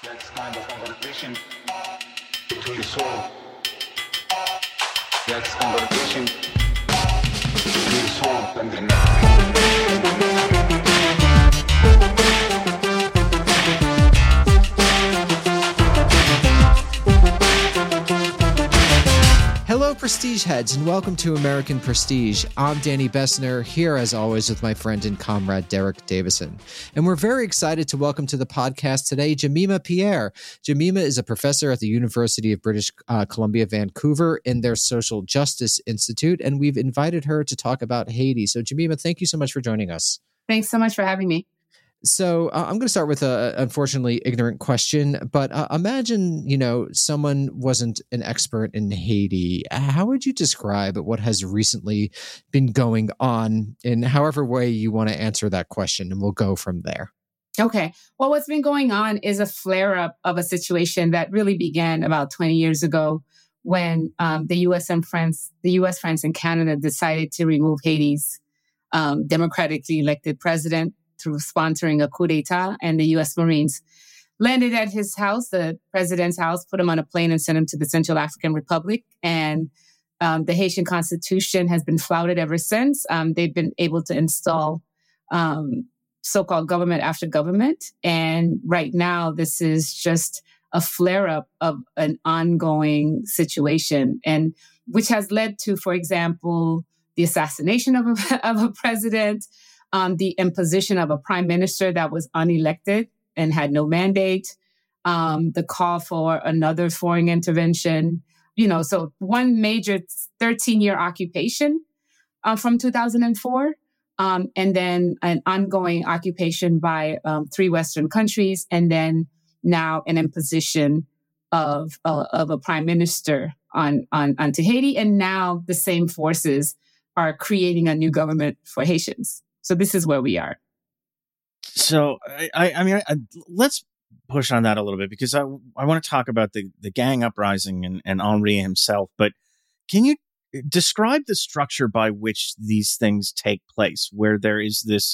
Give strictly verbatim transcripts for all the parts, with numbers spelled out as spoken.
That's kind of conversation to your soul. That's conversation to your soul and the Hello, Prestige Heads, and welcome to American Prestige. I'm Danny Bessner, here as always with my friend and comrade Derek Davison. And we're very excited to welcome to the podcast today Jemima Pierre. Jemima is a professor at the University of British uh, Columbia, Vancouver, in their Social Justice Institute, and we've invited her to talk about Haiti. So, Jemima, thank you so much for joining us. Thanks so much for having me. So uh, I'm going to start with a unfortunately ignorant question, but uh, imagine, you know, someone wasn't an expert in Haiti. How would you describe what has recently been going on in however way you want to answer that question? And we'll go from there. Okay. Well, what's been going on is a flare up of a situation that really began about twenty years ago when um, the U S and France, the U S, France, and Canada decided to remove Haiti's um, democratically elected president through sponsoring a coup d'etat, and the U S Marines landed at his house, the president's house, put him on a plane and sent him to the Central African Republic. And um, the Haitian constitution has been flouted ever since. Um, they've been able to install um, so-called government after government. And right now, this is just a flare-up of an ongoing situation, and which has led to, for example, the assassination of a, of a president, Um, the imposition of a prime minister that was unelected and had no mandate, um, the call for another foreign intervention, you know, so one major thirteen-year occupation uh, from two thousand four, um, and then an ongoing occupation by um, three Western countries, and then now an imposition of uh, of a prime minister on on onto Haiti, and now the same forces are creating a new government for Haitians. So this is where we are. So, I, I mean, I, let's push on that a little bit, because I, I want to talk about the, the gang uprising and, and Henri himself. But can you describe the structure by which these things take place, where there is this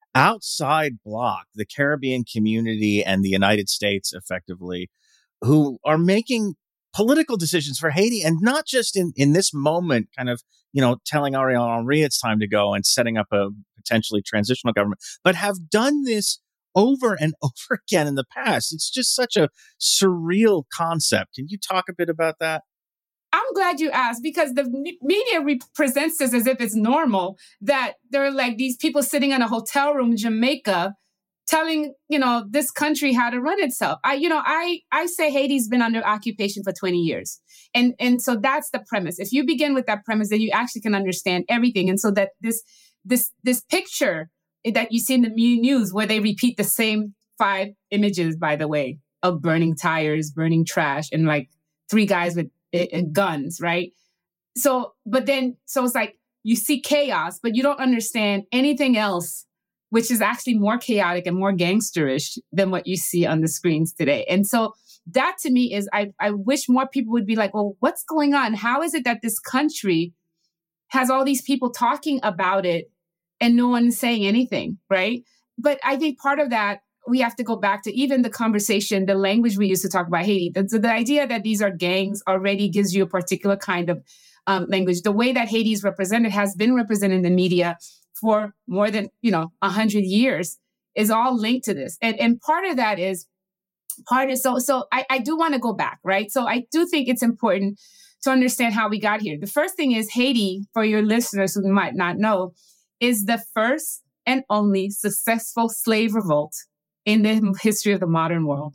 outside bloc, the Caribbean community and the United States, effectively, who are making political decisions for Haiti, and not just in, in this moment, kind of, you know, telling Ariel Henry it's time to go and setting up a potentially transitional government, but have done this over and over again in the past. It's just such a surreal concept. Can you talk a bit about that? I'm glad you asked, because the media represents this as if it's normal, that there are like these people sitting in a hotel room in Jamaica telling, you know, this country how to run itself. I, you know, I, I say Haiti's been under occupation for twenty years. And, and so that's the premise. If you begin with that premise, then you actually can understand everything. And so that this, this, this picture that you see in the news, where they repeat the same five images, by the way, of burning tires, burning trash, and like three guys with uh, guns, right? So, but then, so it's like you see chaos, but you don't understand anything else, which is actually more chaotic and more gangsterish than what you see on the screens today. And so that to me is, I, I wish more people would be like, well, what's going on? How is it that this country has all these people talking about it and no one saying anything, right? But I think part of that, we have to go back to even the conversation, the language we used to talk about Haiti. The, the idea that these are gangs already gives you a particular kind of um, language. The way that Haiti is represented, has been represented in the media for more than, you know, a hundred years, is all linked to this. And, and part of that is, part of, so, so I, I do want to go back, right? So I do think it's important to understand how we got here. The first thing is Haiti, for your listeners who might not know, is the first and only successful slave revolt in the history of the modern world.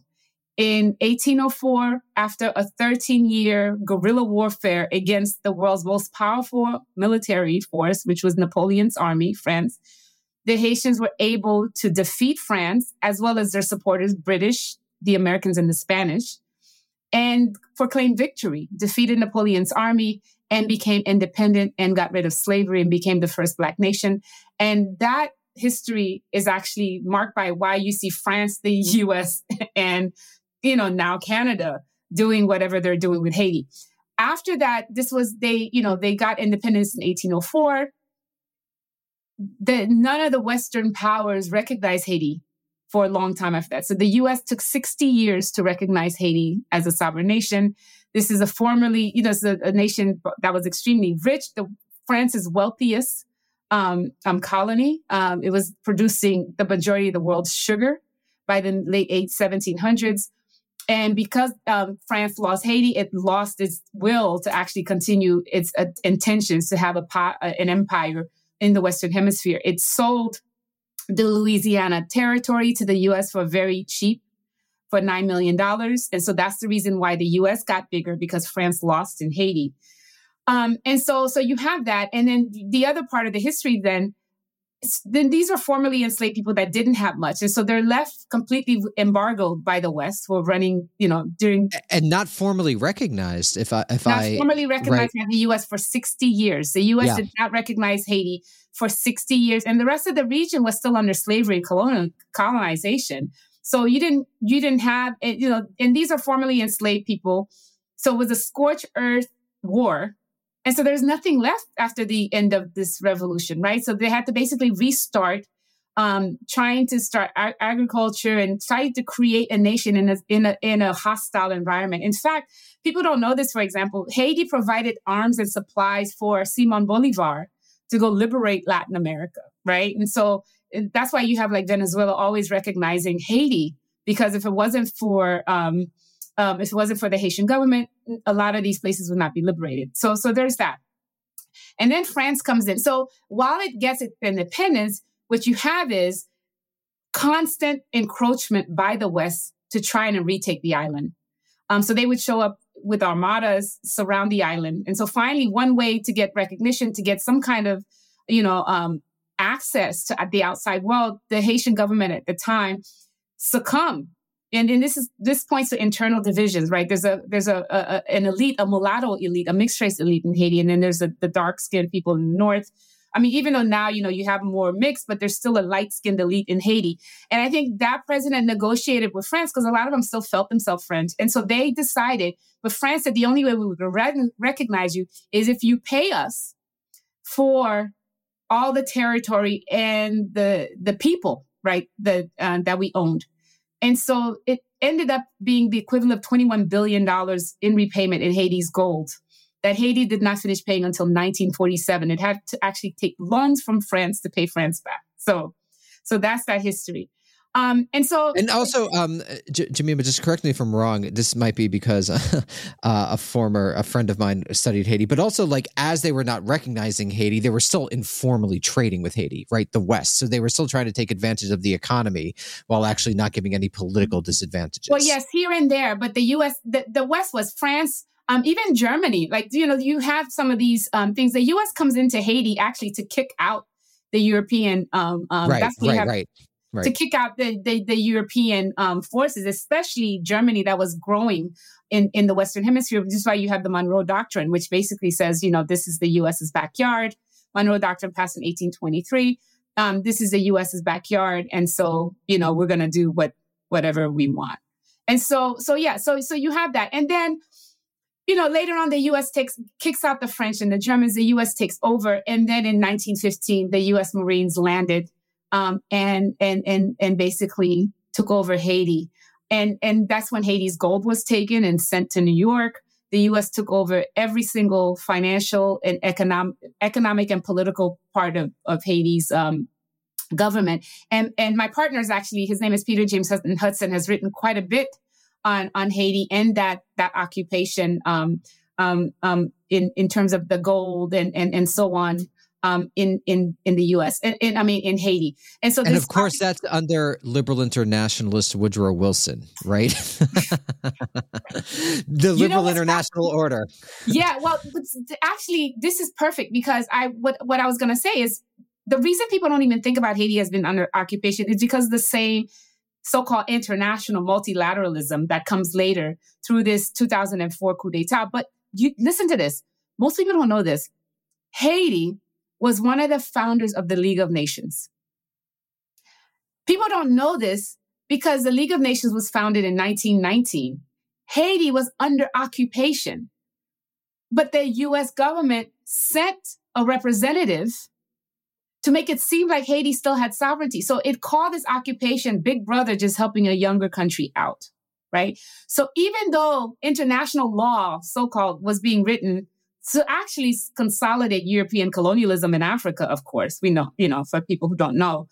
In eighteen oh four, after a thirteen-year guerrilla warfare against the world's most powerful military force, which was Napoleon's army, France, the Haitians were able to defeat France, as well as their supporters, British, the Americans, and the Spanish, and proclaimed victory, defeated Napoleon's army, and became independent and got rid of slavery and became the first Black nation. And that history is actually marked by why you see France, the U S, and, you know, now Canada doing whatever they're doing with Haiti. After that, this was, they, you know, they got independence in eighteen oh four. The, none of the Western powers recognized Haiti for a long time after that. So the U S took sixty years to recognize Haiti as a sovereign nation. This is a formerly, you know, it's a, a nation that was extremely rich. The France's wealthiest um, um, colony. Um, it was producing the majority of the world's sugar by the late seventeen hundreds. And because um, France lost Haiti, it lost its will to actually continue its uh, intentions to have a po- uh, an empire in the Western Hemisphere. It sold the Louisiana territory to the U S for very cheap, for nine million dollars. And so that's the reason why the U S got bigger, because France lost in Haiti. Um, and so, so you have that. And then the other part of the history then, then these are formerly enslaved people that didn't have much. And so they're left completely embargoed by the West for running, you know, during... And not formally recognized, if I... If not I, formally recognized right. by the U S for sixty years. The U S yeah. did not recognize Haiti for sixty years. And the rest of the region was still under slavery and colonial colonization. So you didn't, you didn't have, you know, and these are formerly enslaved people. So it was a scorched earth war. And so there's nothing left after the end of this revolution, right? So they had to basically restart, um, trying to start ag- agriculture and trying to create a nation in a, in a in a hostile environment. In fact, people don't know this. For example, Haiti provided arms and supplies for Simon Bolivar to go liberate Latin America, right? And so and that's why you have like Venezuela always recognizing Haiti, because if it wasn't for um, Um, if it wasn't for the Haitian government, a lot of these places would not be liberated. So, so there's that. And then France comes in. So while it gets its independence, what you have is constant encroachment by the West to try and retake the island. Um, so they would show up with armadas, surround the island. And so finally, one way to get recognition, to get some kind of, you know, um, access to the outside world, the Haitian government at the time succumbed. And, and this is this points to internal divisions, right? There's a there's a, a an elite, a mulatto elite, a mixed race elite in Haiti, and then there's a, the dark skinned people in the north. I mean, even though now you know you have more mixed, but there's still a light skinned elite in Haiti. And I think that president negotiated with France because a lot of them still felt themselves French, and so they decided with France that the only way we would re- recognize you is if you pay us for all the territory and the the people, right? The uh, that we owned. And so it ended up being the equivalent of twenty-one billion dollars in repayment in Haiti's gold that Haiti did not finish paying until nineteen forty-seven. It had to actually take loans from France to pay France back. So, so that's that history. Um, and so, and also, um, J- Jemima, just correct me if I'm wrong. This might be because uh, a former a friend of mine studied Haiti, but also like as they were not recognizing Haiti, they were still informally trading with Haiti, right? The West, so they were still trying to take advantage of the economy while actually not giving any political disadvantages. Well, yes, here and there, but the U S, the, the West was France, um, even Germany. Like you know, you have some of these um, things. The U S comes into Haiti actually to kick out the European. Um, um, right, that's right, have, right. Right. To kick out the the, the European um, forces, especially Germany, that was growing in, in the Western Hemisphere. Which is why you have the Monroe Doctrine, which basically says, you know, this is the U S's backyard. Monroe Doctrine passed in eighteen twenty-three. Um, this is the U S's backyard, and so you know we're going to do what whatever we want. And so so yeah, so so you have that, and then you know later on the U S takes kicks out the French and the Germans. The U S takes over, and then in nineteen fifteen, the U S Marines landed. Um, and and and and basically took over Haiti, and and that's when Haiti's gold was taken and sent to New York. The U S took over every single financial and economic, economic and political part of of Haiti's um, government. And and my partner is actually, his name is Peter James Hudson, has written quite a bit on on Haiti and that that occupation um, um, um, in in terms of the gold and and and so on. Um, in in in the U S and, and I mean in Haiti, and so this, and of course that's under liberal internationalist Woodrow Wilson, right? The liberal you know international actually, order. Yeah, well, actually, this is perfect because I what what I was going to say is the reason people don't even think about Haiti has been under occupation is because of the same so-called international multilateralism that comes later through this two thousand four coup d'état. But you listen to this. Most people don't know this. Haiti was one of the founders of the League of Nations. People don't know this because the League of Nations was founded in nineteen nineteen. Haiti was under occupation, but the U S government sent a representative to make it seem like Haiti still had sovereignty. So it called this occupation Big Brother just helping a younger country out, right? So even though international law, so-called, was being written to actually consolidate European colonialism in Africa, of course, we know, you know, for people who don't know.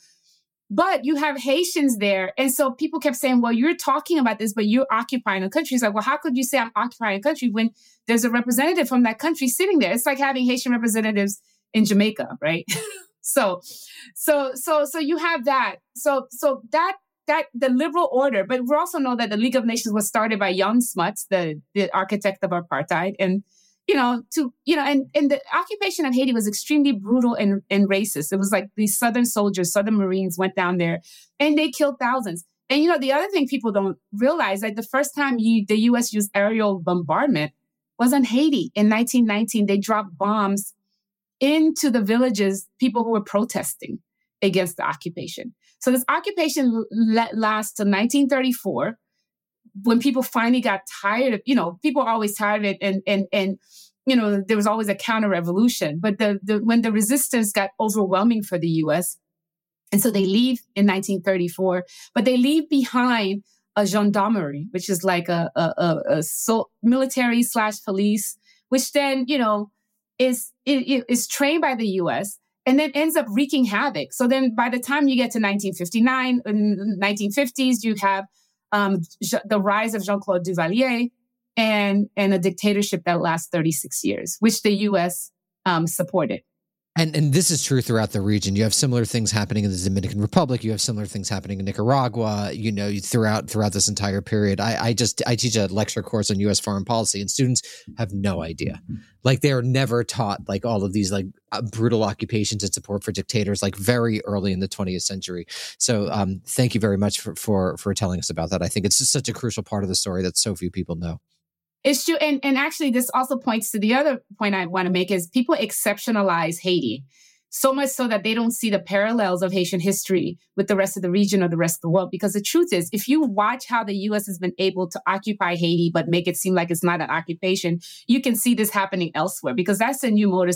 But you have Haitians there. And so people kept saying, well, you're talking about this, but you're occupying a country. It's like, well, how could you say I'm occupying a country when there's a representative from that country sitting there? It's like having Haitian representatives in Jamaica, right? so, so, so, so you have that. So, so that, that the liberal order, but we also know that the League of Nations was started by Jan Smuts, the, the architect of apartheid. And you know, to, you know, and, and the occupation of Haiti was extremely brutal and, and racist. It was like these Southern soldiers, Southern Marines went down there and they killed thousands. And, you know, the other thing people don't realize, like the first time you, the U S used aerial bombardment was on Haiti in nineteen nineteen. They dropped bombs into the villages, people who were protesting against the occupation. So this occupation lasts till nineteen thirty-four. When people finally got tired of, you know, people are always tired of it. And, and, and, you know, there was always a counter revolution. But the, the, when the resistance got overwhelming for the U S, and so they leave in nineteen thirty-four, but they leave behind a gendarmerie, which is like a, a, a, a so military slash police, which then, you know, is, it, is trained by the U S and then ends up wreaking havoc. So then by the time you get to nineteen fifty-nine, in the nineteen fifties, you have Um, the rise of Jean-Claude Duvalier and, and a dictatorship that lasts thirty-six years, which the U S um, supported. And and this is true throughout the region. You have similar things happening in the Dominican Republic. You have similar things happening in Nicaragua. You know, throughout throughout this entire period. I, I just I teach a lecture course on U S foreign policy, and students have no idea. Like they are never taught like all of these like uh, brutal occupations and support for dictators like very early in the twentieth century. So um, thank you very much for, for for telling us about that. I think it's just such a crucial part of the story that so few people know. It's true. And, and actually, this also points to the other point I want to make is people exceptionalize Haiti so much so that they don't see the parallels of Haitian history with the rest of the region or the rest of the world. Because the truth is, if you watch how the U S has been able to occupy Haiti, but make it seem like it's not an occupation, you can see this happening elsewhere because that's the new modus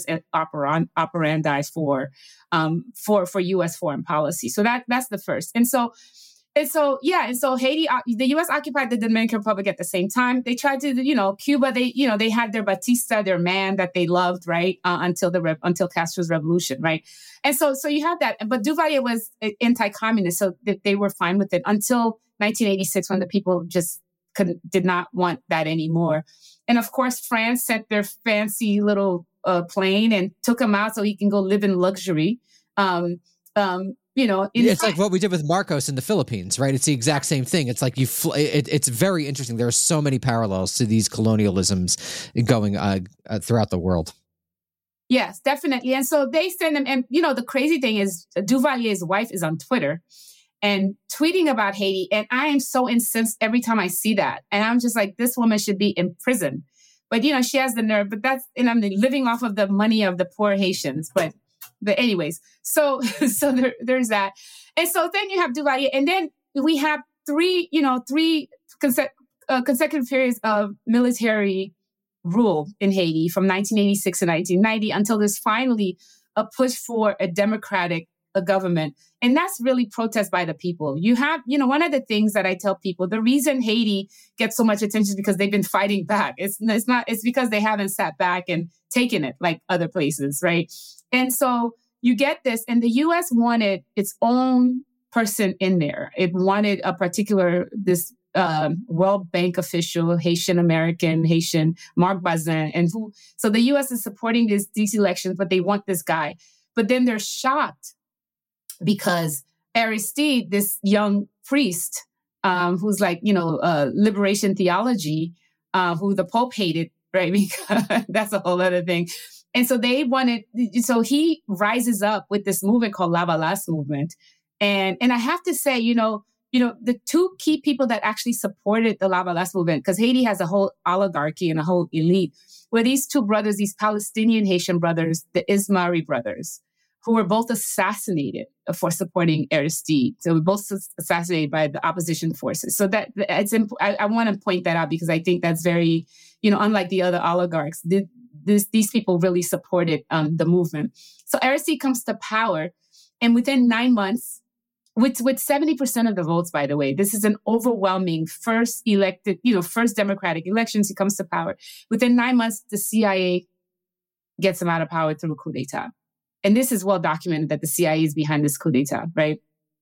operandi for, um, for, for U S foreign policy. So that that's the first. And so And so, yeah, and so Haiti, the U S occupied the Dominican Republic at the same time. They tried to, you know, Cuba, they, you know, they had their Batista, their man that they loved, right, uh, until the re- until Castro's revolution, right? And so, so you have that. But Duvalier was anti-communist, so they, they were fine with it until nineteen eighty-six, when the people just couldn't, did not want that anymore. And of course, France sent their fancy little uh, plane and took him out so he can go live in luxury. Um, um, You know, it's like what we did with Marcos in the Philippines, right? It's the exact same thing. It's like you. Fl- it, it's very interesting. There are so many parallels to these colonialisms going uh, uh, throughout the world. Yes, definitely. And so they send them. And you know, the crazy thing is, Duvalier's wife is on Twitter and tweeting about Haiti, and I am so incensed every time I see that. And I'm just like, this woman should be in prison. But you know, she has the nerve. But that's, and I'm living off of the money of the poor Haitians. But. But anyways, so so there, there's that. And so then you have Duvalier. And then we have three, you know, three conse- uh, consecutive periods of military rule in Haiti from nineteen eighty-six to nineteen ninety until there's finally a push for a democratic a government. And that's really protest by the people. You have, you know, one of the things that I tell people, the reason Haiti gets so much attention is because they've been fighting back. It's, it's not, it's because they haven't sat back and taken it like other places, right? And so you get this, and the U S wanted its own person in there. It wanted a particular, this um, World Bank official, Haitian American, Haitian, Marc Bazin, and who, so the U S is supporting this, these elections, but they want this guy. But then they're shocked because Aristide, this young priest, um, who's like, you know, uh, liberation theology, uh, who the Pope hated, right? Because that's a whole other thing. And so they wanted, so he rises up with this movement called Lavalas movement. And, and I have to say, you know, you know, the two key people that actually supported the Lavalas movement, because Haiti has a whole oligarchy and a whole elite, were these two brothers, these Palestinian Haitian brothers, the Ismaili brothers, who were both assassinated for supporting Aristide. So we were both assassinated by the opposition forces. So that it's imp- I, I want to point that out because I think that's very, you know, unlike the other oligarchs, the, this, these people really supported um, the movement. So Aristide comes to power. And within nine months, with, with seventy percent of the votes, by the way, this is an overwhelming first elected, you know, first democratic elections. He comes to power. Within nine months, the C I A gets him out of power through a coup d'etat. And this is well documented that the C I A is behind this coup d'etat, right?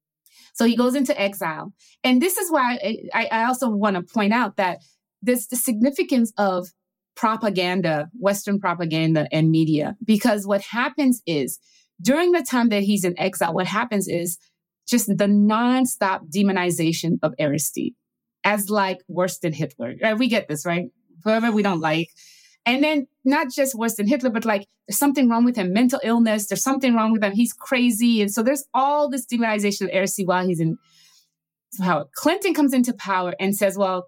So he goes into exile. And this is why I, I also want to point out that there's the significance of propaganda, Western propaganda and media, because what happens is during the time that he's in exile, what happens is just the nonstop demonization of Aristide as like worse than Hitler. Right? We get this, right? Whoever we don't like. And then not just worse than Hitler, but like there's something wrong with him, mental illness, there's something wrong with him, he's crazy. And so there's all this demonization of Aristide while he's in power. Clinton comes into power and says, well,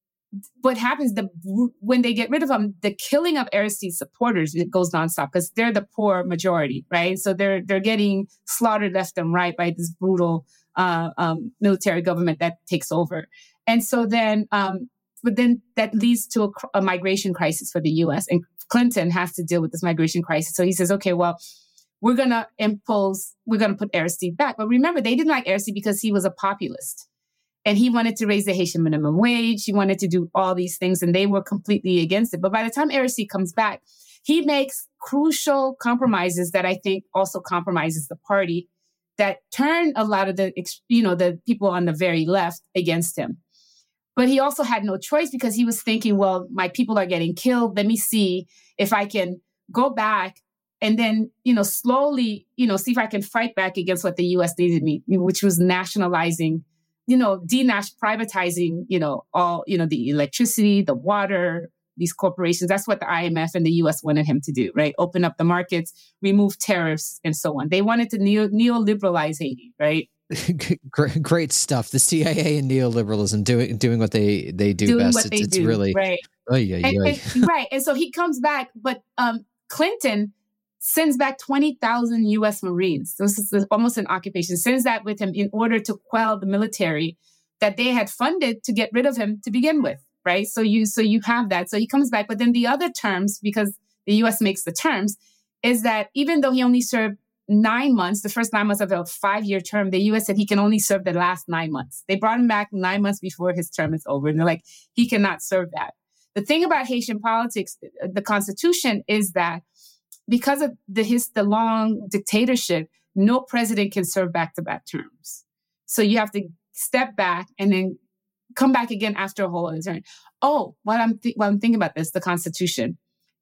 what happens the when they get rid of him, the killing of Aristide's supporters, it goes nonstop because they're the poor majority, right? So they're they're getting slaughtered left and right by this brutal uh, um, military government that takes over. And so then, um, but then that leads to a, a migration crisis for the U S. And Clinton has to deal with this migration crisis. So he says, okay, well, we're going to impose, we're going to put Aristide back. But remember, they didn't like Aristide because he was a populist. And he wanted to raise the Haitian minimum wage. He wanted to do all these things, and they were completely against it. But by the time Aristide comes back, he makes crucial compromises that I think also compromises the party that turn a lot of the, you know, the people on the very left against him. But he also had no choice because he was thinking, well, my people are getting killed. Let me see if I can go back and then, you know, slowly, you know, see if I can fight back against what the U S needed me, which was nationalizing, you know, denash privatizing, you know, all, you know, the electricity, the water, these corporations. That's what the I M F and the U S wanted him to do, right? Open up the markets, remove tariffs, and so on. They wanted to neo- neoliberalize Haiti, right? great, great stuff. The C I A and neoliberalism doing doing what they they do doing best. What it's they it's do, really right. Oh yeah, and, and, right. And so he comes back, but um, Clinton sends back twenty thousand U S Marines. This is almost an occupation. Sends that with him in order to quell the military that they had funded to get rid of him to begin with, right? So you so you have that. So he comes back. But then the other terms, because the U S makes the terms, is that even though he only served nine months, the first nine months of a five-year term, the U S said he can only serve the last nine months. They brought him back nine months before his term is over. And they're like, he cannot serve that. The thing about Haitian politics, the Constitution, is that because of the his the long dictatorship, no president can serve back-to-back terms. So you have to step back and then come back again after a whole other term. Oh, while I'm th- while I'm thinking about this, the Constitution.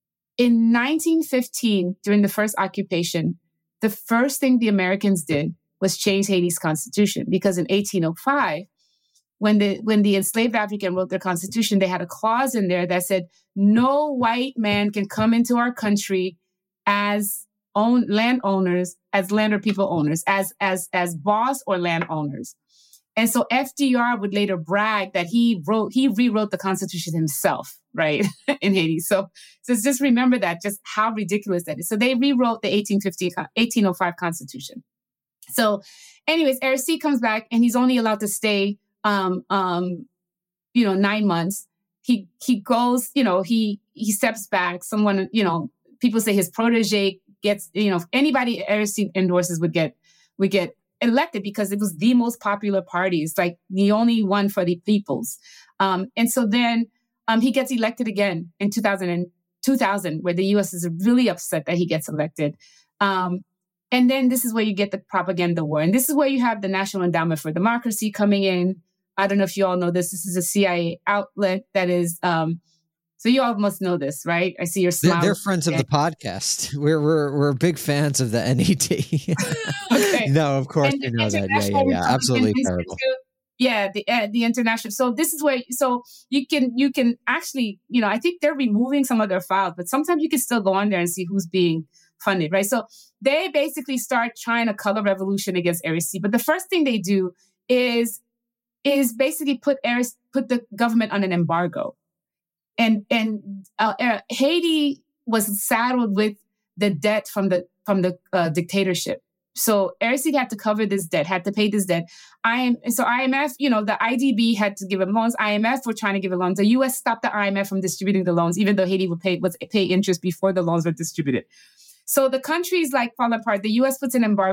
In nineteen fifteen, during the first occupation, the first thing the Americans did was change Haiti's constitution, because in eighteen oh five, when the when the enslaved African wrote their constitution, they had a clause in there that said no white man can come into our country as own landowners, as land or people owners, as as as boss or landowners. And so F D R would later brag that he wrote he rewrote the Constitution himself, right, in Haiti. So, so just remember that, just how ridiculous that is. So they rewrote the eighteen fifty, eighteen oh five Constitution. So, anyways, Aristide comes back and he's only allowed to stay, um, um, you know, nine months. He he goes, you know, he he steps back. Someone, you know, people say his protege gets, you know, anybody Aristide endorses would get would get. elected because it was the most popular party. It's like the only one for the peoples. Um, and so then um, he gets elected again in two thousand, two thousand, where the U S is really upset that he gets elected. Um, and then this is where you get the propaganda war. And this is where you have the National Endowment for Democracy coming in. I don't know if you all know this. This is a C I A outlet that is... Um, So you all must know this, right? I see your smile. They're friends of the podcast. We're we're we're big fans of the N E D. Okay. No, of course And you the know that. Yeah, yeah, yeah. Absolutely terrible. Yeah, the uh, the international. So this is where so you can you can actually, you know, I think they're removing some of their files, but sometimes you can still go on there and see who's being funded, right? So they basically start trying a color revolution against Aristide. But the first thing they do is is basically put Aristide, put the government on an embargo. And and uh, uh, Haiti was saddled with the debt from the from the uh, dictatorship. So Aristide had to cover this debt, had to pay this debt. I am so I M F, you know, the I D B had to give him loans. I M F were trying to give him loans. The U S stopped the I M F from distributing the loans, even though Haiti would pay was pay interest before the loans were distributed. So the country's like falling apart. The U S puts an embargo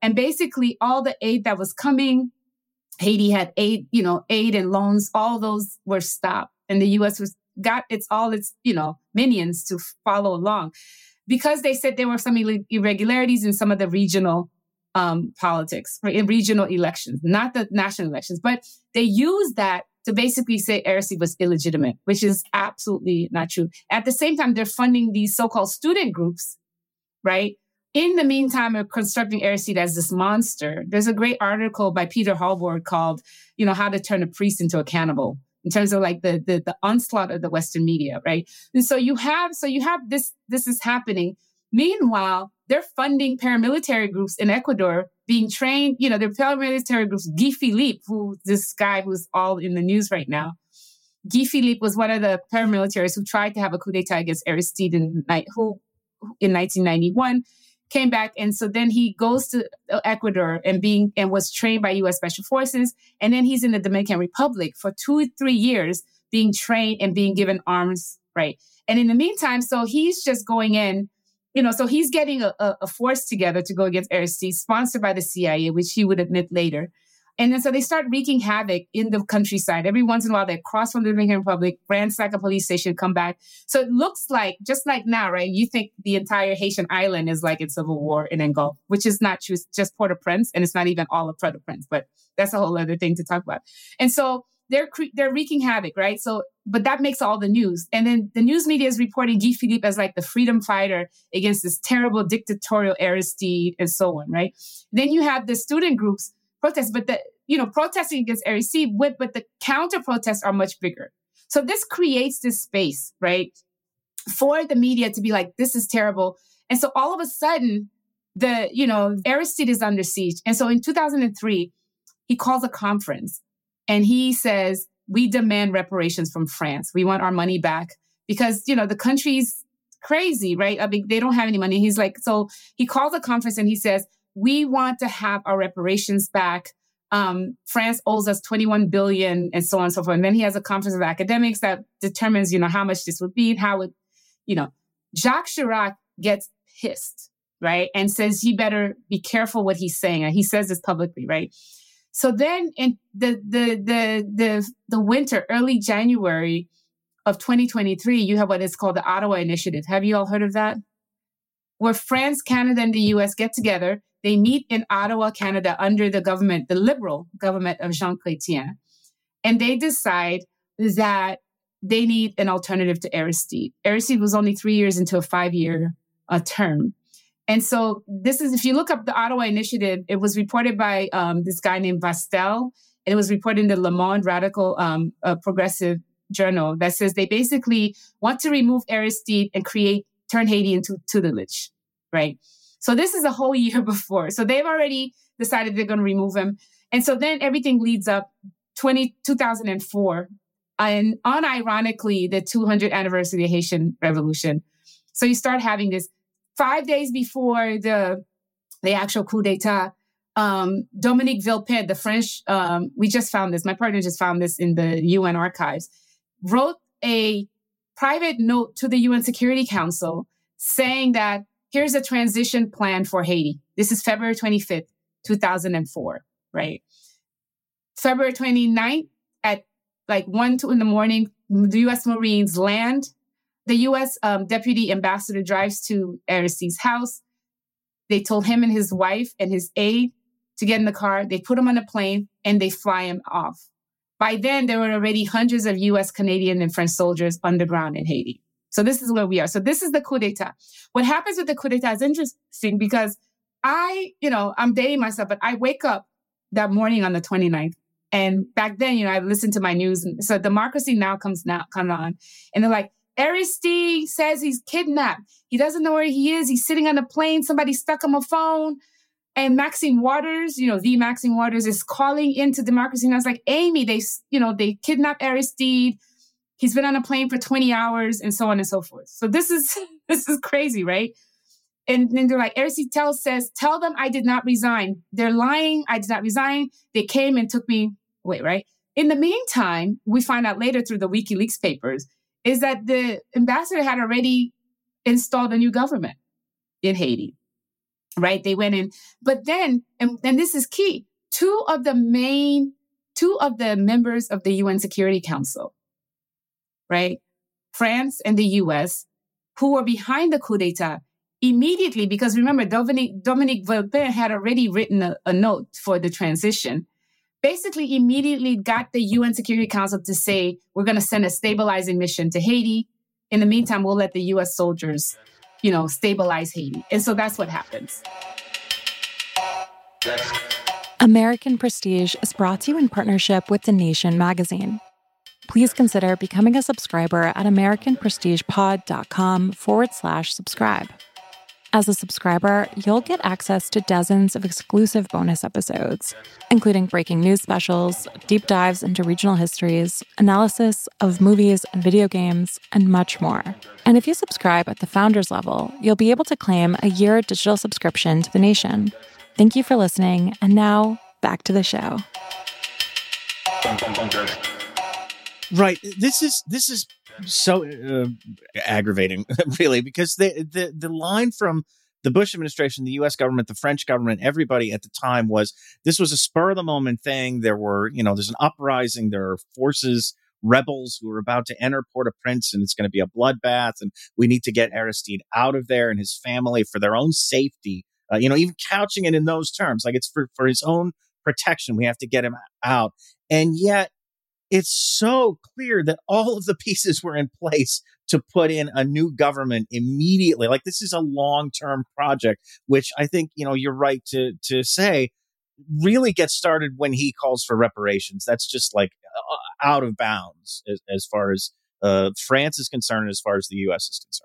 And basically all the aid that was coming, Haiti had aid, you know, aid and loans, all those were stopped. And the U S was got its all its, you know, minions to follow along because they said there were some irregularities in some of the regional um, politics, in regional elections, not the national elections. But they used that to basically say Aristide was illegitimate, which is absolutely not true. At the same time, they're funding these so-called student groups, right? In the meantime of constructing Aristide as this monster, there's a great article by Peter Halvord called, you know, How to Turn a Priest into a Cannibal, in terms of like the, the, the onslaught of the Western media, right? And so you have, so you have this, this is happening. Meanwhile, they're funding paramilitary groups in Ecuador being trained, you know, they're paramilitary groups. Guy Philippe, who this guy who's all in the news right now, Guy Philippe was one of the paramilitaries who tried to have a coup d'etat against Aristide in, who, in nineteen ninety-one. Came back. And so then he goes to Ecuador and being and was trained by U S Special Forces. And then he's in the Dominican Republic for two, three years being trained and being given arms, right? And in the meantime, so he's just going in, you know, so he's getting a, a force together to go against Aristide, sponsored by the C I A, which he would admit later. And then so they start wreaking havoc in the countryside. Every once in a while, they cross from the Dominican Republic, ransack a police station, come back. So it looks like, just like now, right? You think the entire Haitian island is like in civil war in Angola, which is not true. It's just Port-au-Prince, and it's not even all of Port-au-Prince, but that's a whole other thing to talk about. And so they're cre- they're wreaking havoc, right? So, but that makes all the news. And then the news media is reporting Guy Philippe as like the freedom fighter against this terrible dictatorial Aristide and so on, right? Then you have the student groups protest, but the, you know, protesting against Aristide, with, but the counter protests are much bigger. So this creates this space, right, for the media to be like, this is terrible. And so all of a sudden, the, you know, Aristide is under siege. And so in two thousand three, he calls a conference and he says, we demand reparations from France. We want our money back because, you know, the country's crazy, right? I mean, they don't have any money. He's like, so he calls a conference and he says, we want to have our reparations back. Um, France owes us twenty-one billion dollars and so on and so forth. And then he has a conference of academics that determines, you know, how much this would be and how it, you know, Jacques Chirac gets pissed, right? And says he better be careful what he's saying. And he says this publicly, right? So then in the, the, the, the, the winter, early January of twenty twenty-three, you have what is called the Ottawa Initiative. Have you all heard of that? Where France, Canada, and the U S get together. They meet in Ottawa, Canada, under the government, the liberal government of Jean Chrétien. And they decide that they need an alternative to Aristide. Aristide was only three years into a five-year uh, term. And so this is, if you look up the Ottawa Initiative, it was reported by um, this guy named Vastel, and it was reported in the Le Monde Radical um, uh, Progressive Journal that says they basically want to remove Aristide and create, turn Haiti into tutelage, right? So this is a whole year before. So they've already decided they're going to remove him. And so then everything leads up twenty, two thousand four, and unironically, the two hundredth anniversary of the Haitian Revolution. So you start having this five days before the, the actual coup d'etat. Um, Dominique Villepin, the French, um, we just found this, my partner just found this in the U N archives, wrote a private note to the U N Security Council saying that here's a transition plan for Haiti. This is February twenty-fifth, two thousand four, right? February twenty-ninth at like one, two in the morning, the U S Marines land. The U S um, deputy ambassador drives to Aristide's house. They told him and his wife and his aide to get in the car. They put him on a plane and they fly him off. By then, there were already hundreds of U S, Canadian, and French soldiers underground in Haiti. So this is where we are. So this is the coup d'etat. What happens with the coup d'etat is interesting because I, you know, I'm dating myself, but I wake up that morning on the twenty-ninth. And back then, you know, I listened to my news. And so Democracy Now! comes now comes on. And they're like, Aristide says he's kidnapped. He doesn't know where he is. He's sitting on a plane. Somebody stuck him a phone. And Maxine Waters, you know, the Maxine Waters is calling into Democracy Now! I was like, Amy, they, you know, they kidnapped Aristide. He's been on a plane for twenty hours and so on and so forth. So this is this is crazy, right? And then they're like, Aristide Tell says, tell them I did not resign. They're lying. I did not resign. They came and took me away, right? In the meantime, we find out later through the WikiLeaks papers, is that the ambassador had already installed a new government in Haiti. right? They went in. But then, and, and this is key, two of the main, two of the members of the U N Security Council, right? France and the U S, who were behind the coup d'etat, immediately, because remember, Dominique, Dominique Villepin had already written a, a note for the transition, basically immediately got the U N Security Council to say, we're going to send a stabilizing mission to Haiti. In the meantime, we'll let the U S soldiers, you know, stabilize Haiti. And so that's what happens. American Prestige is brought to you in partnership with The Nation magazine. Please consider becoming a subscriber at americanprestigepod.com forward slash subscribe. As a subscriber, you'll get access to dozens of exclusive bonus episodes, including breaking news specials, deep dives into regional histories, analysis of movies and video games, and much more. And if you subscribe at the Founders level, you'll be able to claim a year digital subscription to The Nation. Thank you for listening, and now, back to the show. Right. This is this is so uh, aggravating, really, because the, the the line from the Bush administration, the U S government, the French government, everybody at the time was this was a spur of the moment thing. There were, you know, there's an uprising. There are forces, rebels who are about to enter Port-au-Prince, and it's going to be a bloodbath. And we need to get Aristide out of there and his family for their own safety. Uh, you know, even couching it in those terms, like it's for, for his own protection. We have to get him out. And yet, it's so clear that all of the pieces were in place to put in a new government immediately. Like this is a long-term project, which I think, you know, you're right to to say really gets started when he calls for reparations. That's just like uh, out of bounds as, as far as uh, France is concerned, as far as the U S is concerned.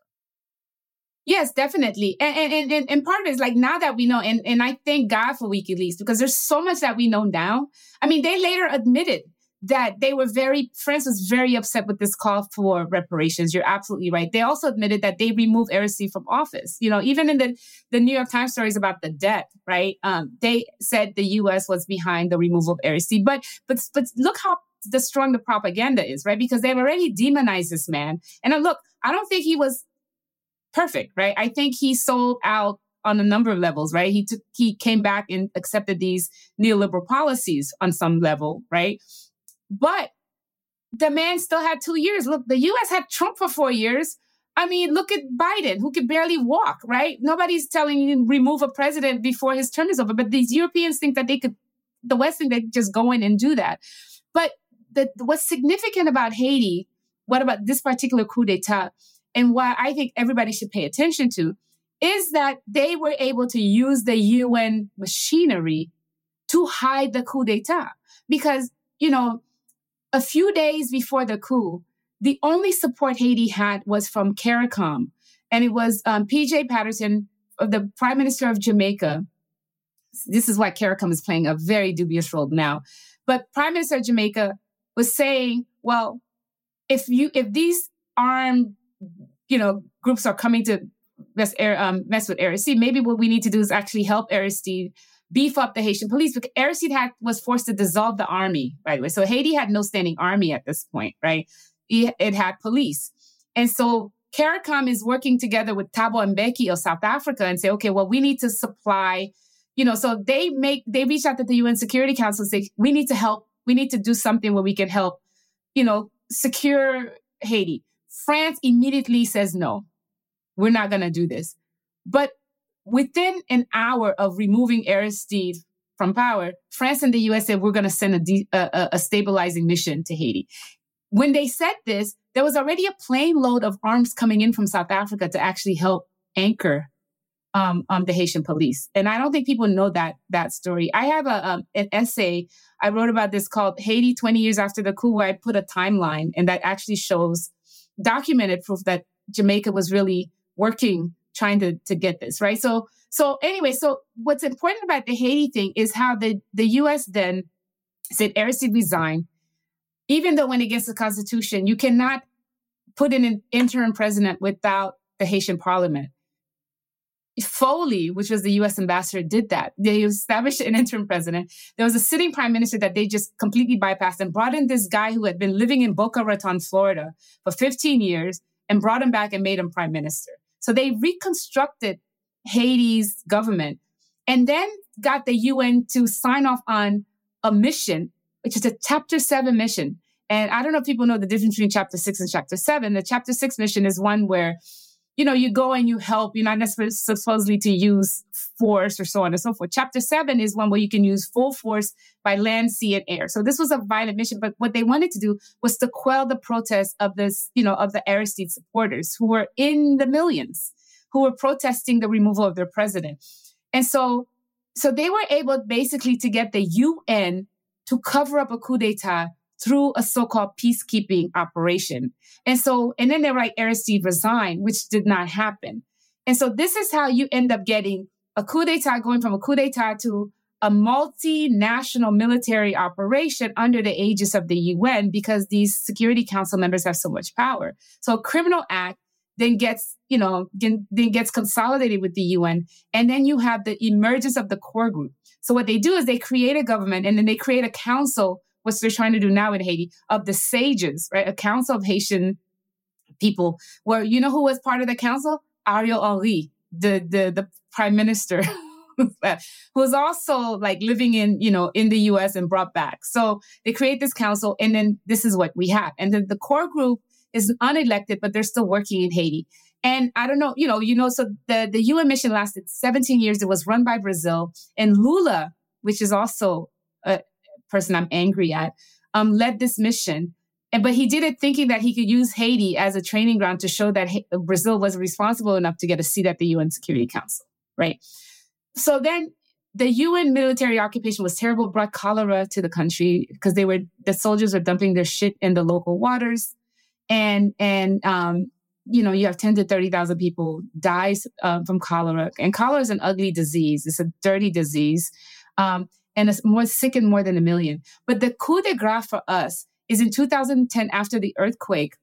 Yes, definitely. And, and, and, and part of it is like now that we know, and, and I thank God for WikiLeaks, because there's so much that we know now. I mean, they later admitted that they were very, France was very upset with this call for reparations. You're absolutely right. They also admitted that they removed Aristide from office. You know, even in the, the New York Times stories about the debt, right? Um, they said the U S was behind the removal of Aristide. But, but, but look how the strong the propaganda is, right? Because they've already demonized this man. And uh, look, I don't think he was perfect, right? I think he sold out on a number of levels, right? He took, he came back and accepted these neoliberal policies on some level, right? But the man still had two years. Look, the U S had Trump for four years. I mean, look at Biden, who could barely walk, right? Nobody's telling you to remove a president before his term is over. But these Europeans think that they could, the West think they could just go in and do that. But the, what's significant about Haiti, what about this particular coup d'etat, and why I think everybody should pay attention to, is that they were able to use the U N machinery to hide the coup d'etat. Because, you know, a few days before the coup, the only support Haiti had was from CARICOM. And it was um, P J Patterson, the Prime Minister of Jamaica. This is why CARICOM is playing a very dubious role now. But Prime Minister of Jamaica was saying, well, if you if these armed, you know, groups are coming to mess, um, mess with Aristide, maybe what we need to do is actually help Aristide beef up the Haitian police, because Aristide had, was forced to dissolve the army, by the way. So Haiti had no standing army at this point, right? It, it had police. And so CARICOM is working together with Thabo Mbeki of South Africa and say, okay, well, we need to supply, you know, so they make, they reach out to the U N Security Council and say, we need to help, we need to do something where we can help, you know, secure Haiti. France immediately says, no, we're not going to do this. But within an hour of removing Aristide from power, France and the U S said, we're going to send a, de- a, a stabilizing mission to Haiti. When they said this, there was already a plane load of arms coming in from South Africa to actually help anchor um, um, the Haitian police. And I don't think people know that that story. I have a um, an essay I wrote about this called Haiti twenty years after the coup, where I put a timeline, and that actually shows documented proof that Jamaica was really working, trying to, to get this, right? So, so anyway, so what's important about the Haiti thing is how the, the U S then said Aristide resign, even though went against the Constitution. You cannot put in an interim president without the Haitian parliament. Foley, which was the U S ambassador, did that. They established an interim president. There was a sitting prime minister that they just completely bypassed and brought in this guy who had been living in Boca Raton, Florida for fifteen years, and brought him back and made him prime minister. So they reconstructed Haiti's government, and then got the U N to sign off on a mission, which is a Chapter seven mission. And I don't know if people know the difference between Chapter six and Chapter seven. The Chapter six mission is one where, you know, you go and you help. You're not necessarily supposedly to use force or so on and so forth. Chapter seven is one where you can use full force by land, sea, and air. So this was a violent mission. But what they wanted to do was to quell the protests of this, you know, of the Aristide supporters who were in the millions, who were protesting the removal of their president. And so, so they were able basically to get the U N to cover up a coup d'etat through a so-called peacekeeping operation. And so, and then they write Aristide resign, which did not happen. And so this is how you end up getting a coup d'etat, going from a coup d'etat to a multinational military operation under the aegis of the U N, because these Security Council members have so much power. So a criminal act then gets, you know, then gets consolidated with the U N. And then you have the emergence of the core group. So what they do is they create a government, and then they create a council, what they're trying to do now in Haiti, of the sages, right? A council of Haitian people, where, you know who was part of the council? Ariel Henry, the, the, the prime minister, who was also like living in, you know, in the U S and brought back. So they create this council, and then this is what we have. And then the core group is unelected, but they're still working in Haiti. And I don't know, you know, you know, so the, the U N mission lasted seventeen years. It was run by Brazil, and Lula, which is also a person I'm angry at, um, led this mission. And, but he did it thinking that he could use Haiti as a training ground to show that ha- Brazil was responsible enough to get a seat at the U N Security Council, right? So then the U N military occupation was terrible, brought cholera to the country because they were, the soldiers were dumping their shit in the local waters. And, and, um, you know, you have ten to thirty thousand people dies uh, from cholera. And cholera is an ugly disease. It's a dirty disease. Um, and it's more sick in more than a million. But the coup de grace for us is in two thousand ten, after the earthquake,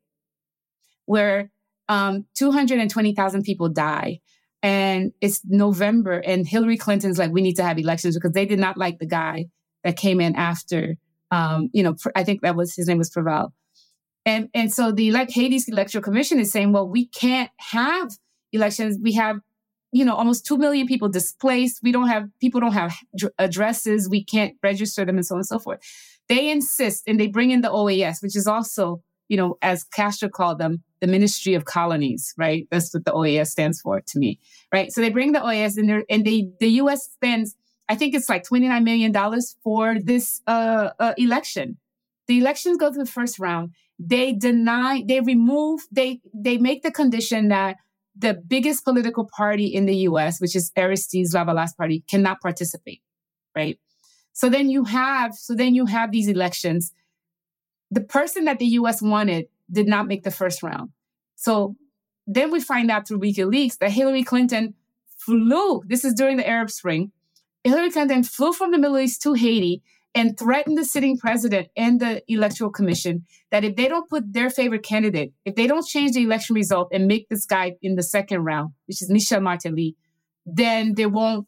where um, two hundred twenty thousand people die. And it's November, and Hillary Clinton's like, we need to have elections, because they did not like the guy that came in after, um, you know, I think that was, his name was Preval. And and so the like Haiti's Electoral Commission is saying, well, we can't have elections. We have, you know, almost two million people displaced. We don't have, people don't have addresses. We can't register them, and so on and so forth. They insist, and they bring in the O A S, which is also, you know, as Castro called them, the Ministry of Colonies, right? That's what the O A S stands for to me, right? So they bring the O A S in there, and they, the U S spends, I think it's like twenty-nine million dollars for this uh, uh, election. The elections go through the first round. They deny, they remove, they they make the condition that the biggest political party in the U S, which is Aristide's Lavalas party, cannot participate, right? So then you have, so then you have these elections. The person that the U S wanted did not make the first round. So then we find out through WikiLeaks that Hillary Clinton flew, this is during the Arab Spring, Hillary Clinton flew from the Middle East to Haiti and threatened the sitting president and the Electoral Commission that if they don't put their favorite candidate, if they don't change the election result and make this guy in the second round, which is Michel Martelly, then they won't,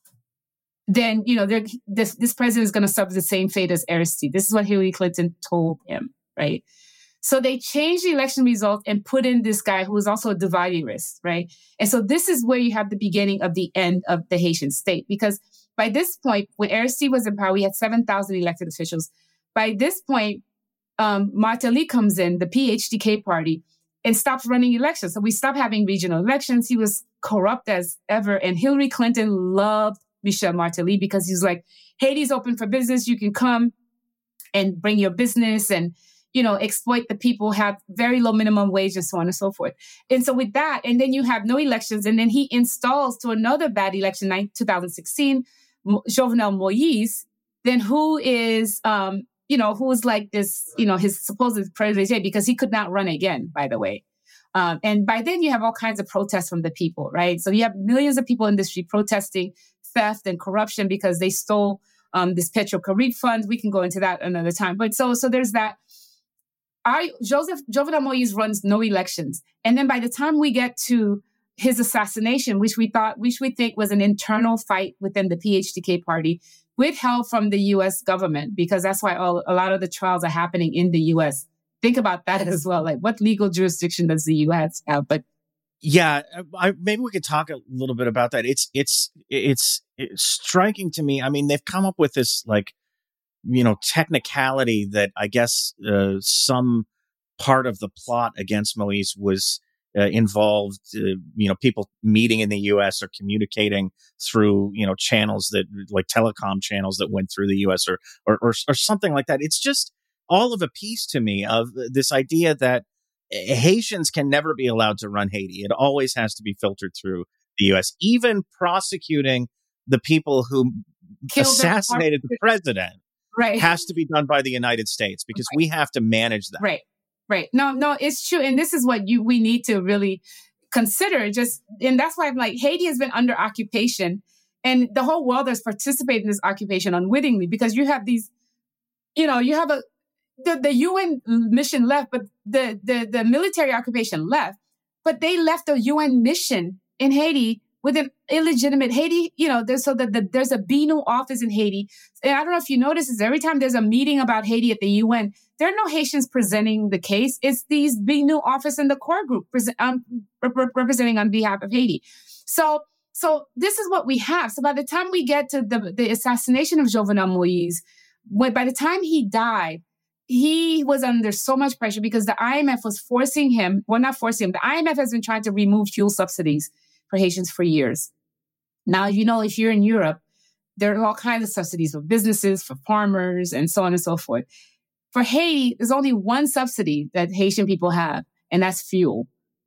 then, you know, this, this president is going to suffer the same fate as Aristide. This is what Hillary Clinton told him, right? So they changed the election result and put in this guy who was also a dividurist, right? And so this is where you have the beginning of the end of the Haitian state, because by this point, when Aristide was in power, we had seven thousand elected officials. By this point, um, Martelly comes in, the P H D K party, and stops running elections. So we stopped having regional elections. He was corrupt as ever. And Hillary Clinton loved Michel Martelly because he's like, Haiti's open for business. You can come and bring your business and, you know, exploit the people, have very low minimum wage and so on and so forth. And so with that, and then you have no elections. And then he installs to another bad election, two thousand sixteen, Jovenel Moïse, then who is, um, you know, who is like this, you know, his supposed protege, because he could not run again, by the way. Um, and by then you have all kinds of protests from the people, right? So you have millions of people in the street protesting theft and corruption because they stole um, this Petro-Carib fund. We can go into that another time. But so, so there's that. I, Joseph Jovenel Moïse runs no elections. And then by the time we get to his assassination, which we thought, which we think was an internal fight within the P H D K party with help from the U S government, because that's why all, a lot of the trials are happening in the U S. Think about that as well. Like, what legal jurisdiction does the U S have? But Yeah, I, maybe we could talk a little bit about that. It's, it's it's it's striking to me. I mean, they've come up with this like, you know, technicality that I guess uh, some part of the plot against Moise was uh, involved, uh, you know, people meeting in the U S or communicating through, you know, channels that like telecom channels that went through the U S or, or, or, or something like that. It's just all of a piece to me of this idea that Haitians can never be allowed to run Haiti. It always has to be filtered through the U S, even prosecuting the people who Killed assassinated the president. Right. Has to be done by the United States because right. we have to manage that. Right. Right. No, no, it's true. And this is what you we need to really consider. Just and that's why I'm like, Haiti has been under occupation and the whole world has participated in this occupation unwittingly because you have these, you know, you have a the, the U N mission left, but the, the the military occupation left, but they left the U N mission in Haiti with an illegitimate Haiti, you know, there's so that the, there's a B N U office in Haiti. And I don't know if you notice is every time there's a meeting about Haiti at the U N, there are no Haitians presenting the case. It's these B N U office and the core group present, um, rep- representing on behalf of Haiti. So, so this is what we have. So by the time we get to the, the assassination of Jovenel Moise, when, by the time he died, he was under so much pressure because the I M F was forcing him, well, not forcing him, the I M F has been trying to remove fuel subsidies for Haitians for years. Now, you know, if you're in Europe, there are all kinds of subsidies for businesses, for farmers, and so on and so forth. For Haiti, there's only one subsidy that Haitian people have, and that's fuel.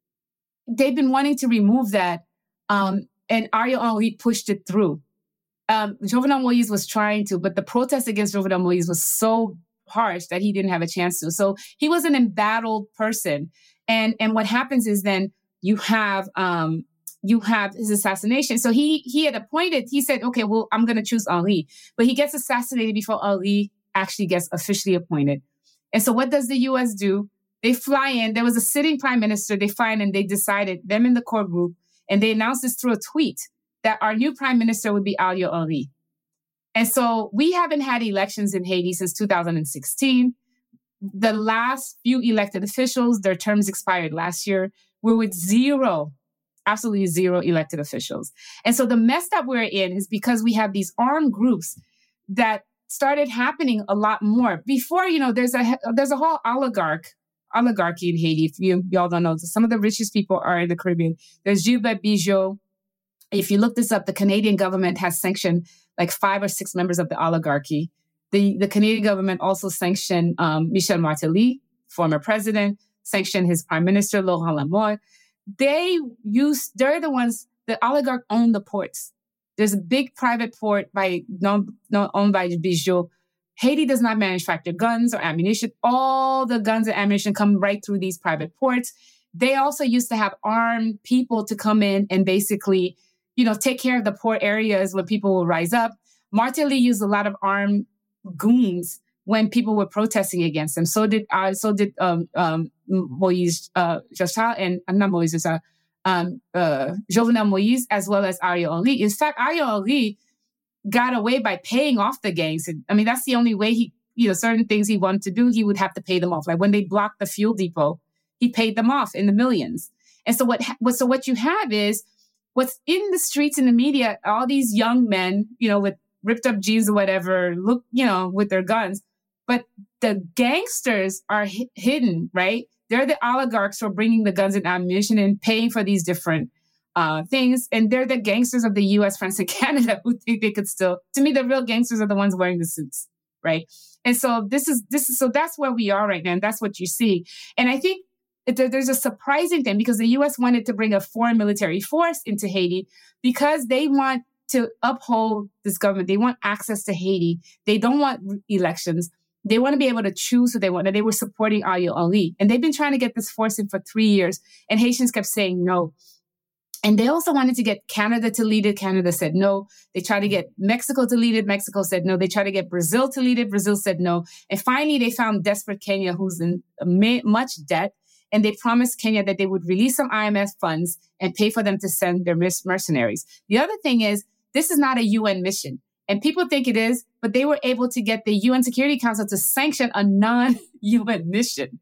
They've been wanting to remove that, um, and Ariel Henry pushed it through. Um, Jovenel Moise was trying to, but the protest against Jovenel Moise was so harsh that he didn't have a chance to. So he was an embattled person. And, and what happens is then you have... Um, you have his assassination. So he he had appointed, he said, okay, well, I'm going to choose Henry. But he gets assassinated before Henry actually gets officially appointed. And so what does the U S do? They fly in. There was a sitting prime minister. They fly in and they decided, them in the core group, and they announced this through a tweet, that our new prime minister would be Ariel Henry. And so we haven't had elections in Haiti since two thousand sixteen. The last few elected officials, their terms expired last year, were with zero absolutely zero elected officials. And so the mess that we're in is because we have these armed groups that started happening a lot more. Before, you know, there's a there's a whole oligarch, oligarchy in Haiti. If you y'all don't know, some of the richest people are in the Caribbean. There's Gilbert Bijot. If you look this up, the Canadian government has sanctioned like five or six members of the oligarchy. The, the Canadian government also sanctioned um, Michel Martelly, former president, sanctioned his prime minister, Laurent Lamont. They use, they're the ones, the oligarch own the ports. There's a big private port by, no, no, owned by Bijot. Haiti does not manufacture guns or ammunition. All the guns and ammunition come right through these private ports. They also used to have armed people to come in and basically, you know, take care of the port areas when people will rise up. Martelly used a lot of armed goons when people were protesting against him. So did uh, so did um, um, Moise uh, Jospin and uh, not Moise Jospin, um, uh, Jovenel Moise, as well as Ariel Henry. In fact, Ariel Henry got away by paying off the gangs. I mean, that's the only way he, you know, certain things he wanted to do, he would have to pay them off. Like when they blocked the fuel depot, he paid them off in the millions. And so what, what so what you have is what's in the streets in the media, all these young men, you know, with ripped up jeans or whatever, look, you know, with their guns. But the gangsters are h- hidden, right? They're the oligarchs who are bringing the guns and ammunition and paying for these different uh, things. And they're the gangsters of the U S, France, and Canada who think they could still, to me, the real gangsters are the ones wearing the suits, right? And so this is, this is, so that's where we are right now. And that's what you see. And I think there, there's a surprising thing because the U S wanted to bring a foreign military force into Haiti because they want to uphold this government. They want access to Haiti. They don't want elections. They want to be able to choose who they want. And they were supporting Ariel Henry. And they've been trying to get this force in for three years. And Haitians kept saying no. And they also wanted to get Canada to lead it. Canada said no. They tried to get Mexico to lead it. Mexico said no. They tried to get Brazil to lead it. Brazil said no. And finally, they found desperate Kenya, who's in much debt. And they promised Kenya that they would release some I M F funds and pay for them to send their mercenaries. The other thing is, this is not a U N mission. And people think it is, but they were able to get the U N Security Council to sanction a non-U N mission.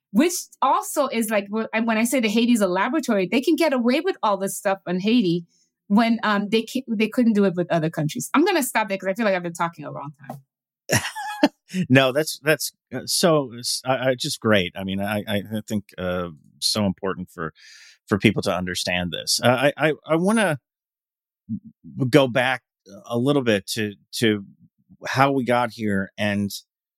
which also is like, when I say that Haiti's a laboratory, they can get away with all this stuff in Haiti when um, they can, they couldn't do it with other countries. I'm going to stop there because I feel like I've been talking a long time. No, that's that's so uh, just great. I mean, I I think uh, so important for for people to understand this. Uh, I I, I want to go back a little bit to to how we got here and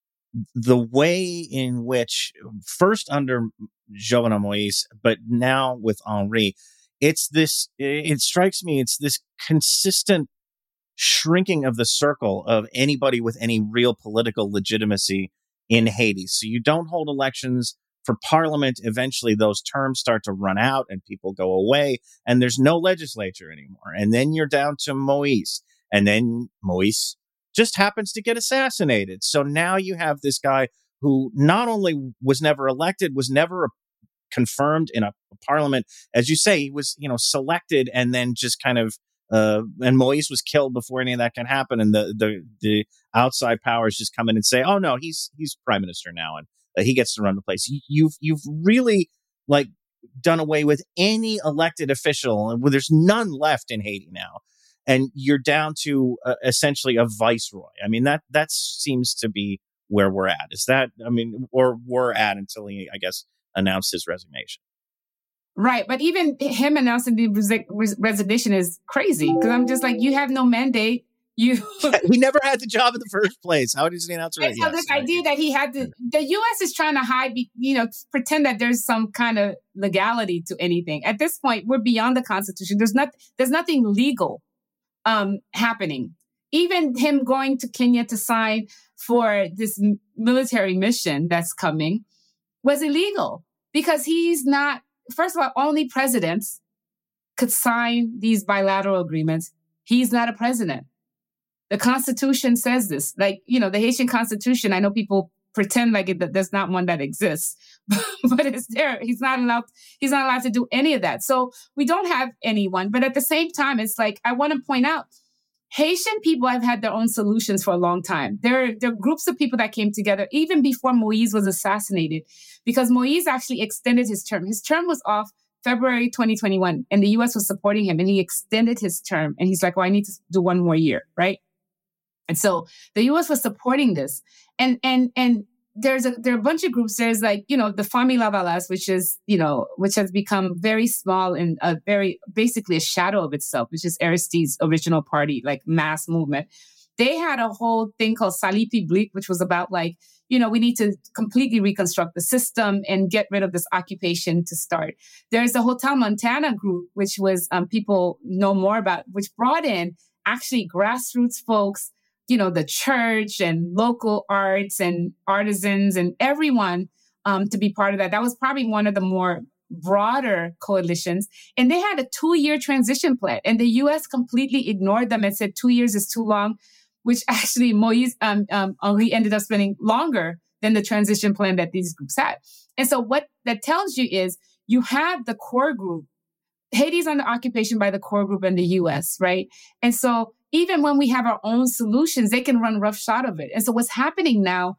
the way in which, first under Jovenel Moïse, but now with Henri, it's this. It strikes me it's this consistent shrinking of the circle of anybody with any real political legitimacy in Haiti. So you don't hold elections for parliament. Eventually those terms start to run out and people go away and there's no legislature anymore. And then you're down to Moïse, and then Moïse just happens to get assassinated. So now you have this guy who not only was never elected, was never confirmed in a, a parliament. As you say, he was, you know, selected and then just kind of Uh, and Moïse was killed before any of that can happen. And the, the, the outside powers just come in and say, oh no, he's, he's prime minister now. And uh, he gets to run the place. You, you've, you've really like done away with any elected official, and well, there's none left in Haiti now. And you're down to uh, essentially a viceroy. I mean, that, that seems to be where we're at. Is that, I mean, or we're at until he, I guess, announced his resignation. Right. But even him announcing the res- resignation is crazy, because I'm just like, you have no mandate. You He never had the job in the first place. How does he announce it? So yes, this idea that he had to, the U S is trying to hide, you know, pretend that there's some kind of legality to anything. At this point, we're beyond the Constitution. There's not, there's nothing legal um, happening. Even him going to Kenya to sign for this military mission that's coming was illegal, because he's not. First of all, only presidents could sign these bilateral agreements. He's not a president. The Constitution says this. Like, you know, the Haitian Constitution, I know people pretend like it, that there's not one that exists, but it's there. He's not allowed, he's not allowed to do any of that. So we don't have anyone. But at the same time, it's like, I want to point out, Haitian people have had their own solutions for a long time. There, there are groups of people that came together even before Moïse was assassinated, because Moïse actually extended his term. His term was off February twenty twenty-one, and the U S was supporting him, and he extended his term. And he's like, well, I need to do one more year, right? And so the U S was supporting this. And and and there's a there are a bunch of groups. There's like, you know, the Famille Lavalas, which is, you know, which has become very small and a very basically a shadow of itself, which is Aristide's original party, like mass movement. They had a whole thing called Salut Public, which was about like, you know, we need to completely reconstruct the system and get rid of this occupation to start. There's the Hotel Montana group, which was um, people know more about, which brought in actually grassroots folks, you know, the church and local arts and artisans and everyone um, to be part of that. That was probably one of the more broader coalitions. And they had a two-year transition plan. And the U S completely ignored them and said two years is too long, which actually Moïse, um, um, Henri ended up spending longer than the transition plan that these groups had. And so what that tells you is you have the core group. Haiti's under occupation by the core group in the U S, right? And so even when we have our own solutions, they can run roughshod of it. And so what's happening now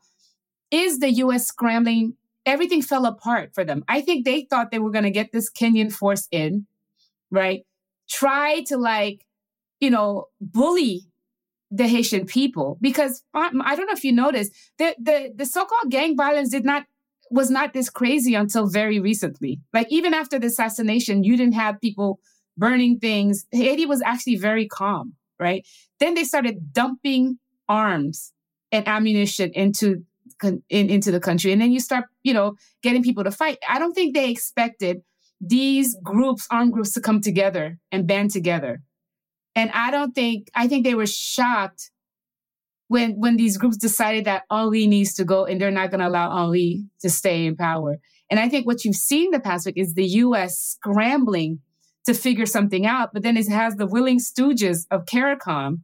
is the U S scrambling. Everything fell apart for them. I think they thought they were going to get this Kenyan force in, right? Try to like, you know, bully the Haitian people, because um, I don't know if you noticed, the, the, the so-called gang violence did not, was not this crazy until very recently. Like even after the assassination, you didn't have people burning things. Haiti was actually very calm, right? Then they started dumping arms and ammunition into, in, into the country. And then you start, you know, getting people to fight. I don't think they expected these groups, armed groups, to come together and band together. And I don't think, I think they were shocked when when these groups decided that Henri needs to go and they're not going to allow Henri to stay in power. And I think what you've seen the past week is the U S scrambling to figure something out, but then it has the willing stooges of CARICOM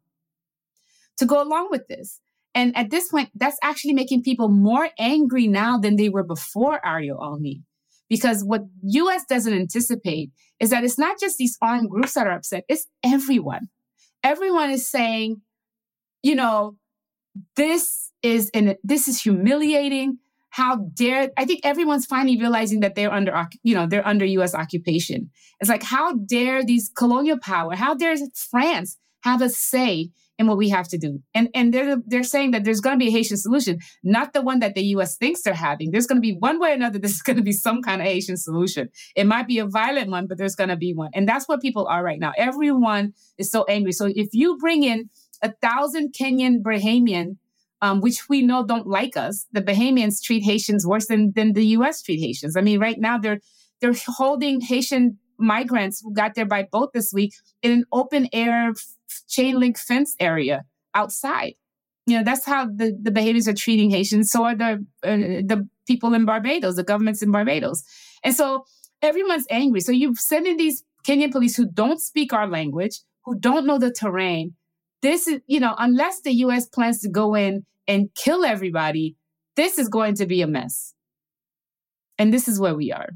to go along with this. And at this point, that's actually making people more angry now than they were before Ariel Henry. Because what U S doesn't anticipate is that it's not just these armed groups that are upset, it's everyone. Everyone is saying, you know, this is in, this is humiliating. how dare, I think everyone's finally realizing that they're under, you know, they're under U S occupation. It's like, how dare these colonial power, how dare France have a say in what we have to do? And and they're they're saying that there's going to be a Haitian solution, not the one that the U S thinks they're having. There's going to be one way or another, this is going to be some kind of Haitian solution. It might be a violent one, but there's going to be one. And that's what people are right now. Everyone is so angry. So if you bring in a thousand Kenyan Bahamian, um, which we know don't like us, the Bahamians treat Haitians worse than, than the U S treat Haitians. I mean, right now they're they're holding Haitian migrants who got there by boat this week in an open air chain link fence area outside. You know, that's how the, the Bahamians are treating Haitians. So are the uh, the people in Barbados, the governments in Barbados. And so everyone's angry. So you send in these Kenyan police who don't speak our language, who don't know the terrain. This is, you know, unless the U S plans to go in and kill everybody, this is going to be a mess. And this is where we are.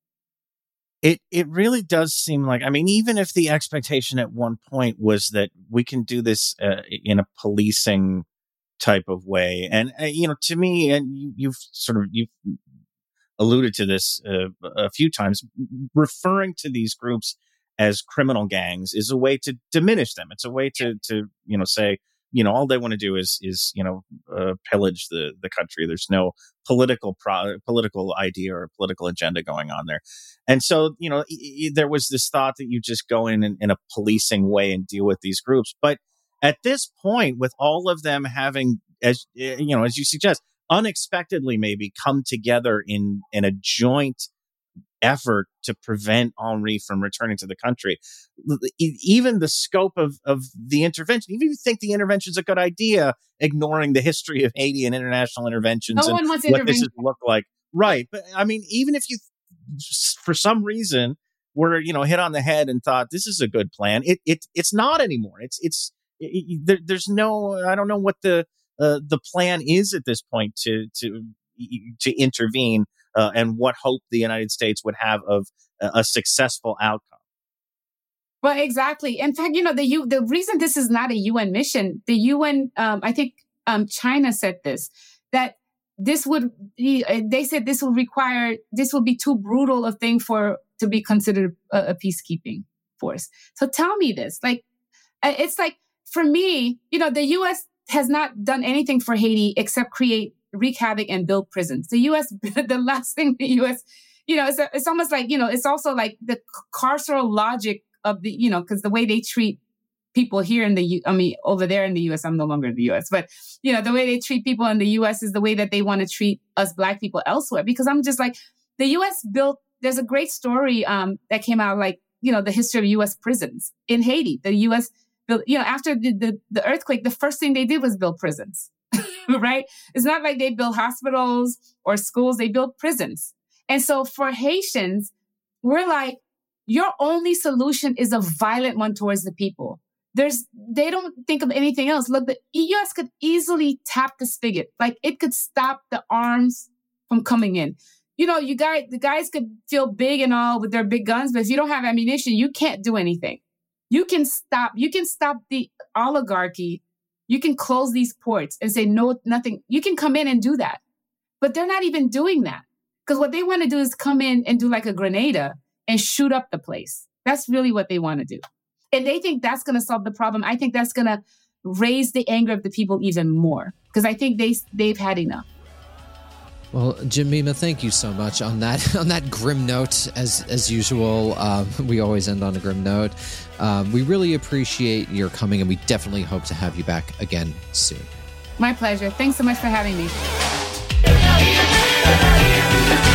It it really does seem like, I mean, even if the expectation at one point was that we can do this uh, in a policing type of way. And, uh, you know, to me, and you, you've sort of, you've alluded to this uh, a few times, referring to these groups as criminal gangs is a way to diminish them. It's a way to, to, you know, say, you know, all they want to do is, is, you know, uh, pillage the, the country. There's no political pro- political idea or political agenda going on there. And so, you know, y- y- there was this thought that you just go in, in in a policing way and deal with these groups. But at this point, with all of them having, as you know, as you suggest, unexpectedly maybe come together in, in a joint effort to prevent Henri from returning to the country, even the scope of, of the intervention, even if you think the intervention is a good idea, ignoring the history of Haiti and international interventions no and what this is look like. Right. But I mean, even if you, for some reason, were, you know, hit on the head and thought this is a good plan, it, it it's not anymore. It's, it's, it, there, there's no, I don't know what the, uh, the plan is at this point to, to, to intervene. Uh, and what hope the United States would have of a, a successful outcome. Well, exactly. In fact, you know, the U, the reason this is not a U N mission, the U N, um, I think um, China said this, that this would be, uh, they said this will require, this will be too brutal a thing for, to be considered a, a peacekeeping force. So tell me this, like, it's like, for me, you know, the U S has not done anything for Haiti except create wreak havoc and build prisons. The U S, the last thing the U S, you know, it's, it's almost like, you know, it's also like the carceral logic of the, you know, because the way they treat people here in the, U, I mean, over there in the U S, I'm no longer in the U S, but, you know, the way they treat people in the U S is the way that they want to treat us Black people elsewhere. Because I'm just like, the U S built, there's a great story um, that came out, like, you know, the history of U S prisons in Haiti. The U S built, you know, after the, the, the earthquake, the first thing they did was build prisons. Right? It's not like they build hospitals or schools, they build prisons. And so for Haitians, we're like, your only solution is a violent one towards the people. There's, they don't think of anything else. Look, the U S could easily tap the spigot. Like, it could stop the arms from coming in. You know, you guys, the guys could feel big and all with their big guns, but if you don't have ammunition, you can't do anything. You can stop, you can stop the oligarchy. You can close these ports and say, no, nothing. You can come in and do that. But they're not even doing that. Because what they want to do is come in and do like a Grenada and shoot up the place. That's really what they want to do. And they think that's going to solve the problem. I think that's going to raise the anger of the people even more. Because I think they, they've had enough. Well, Jemima, thank you so much on that on that grim note. As as usual, um, we always end on a grim note. Um, we really appreciate your coming, and we definitely hope to have you back again soon. My pleasure. Thanks so much for having me.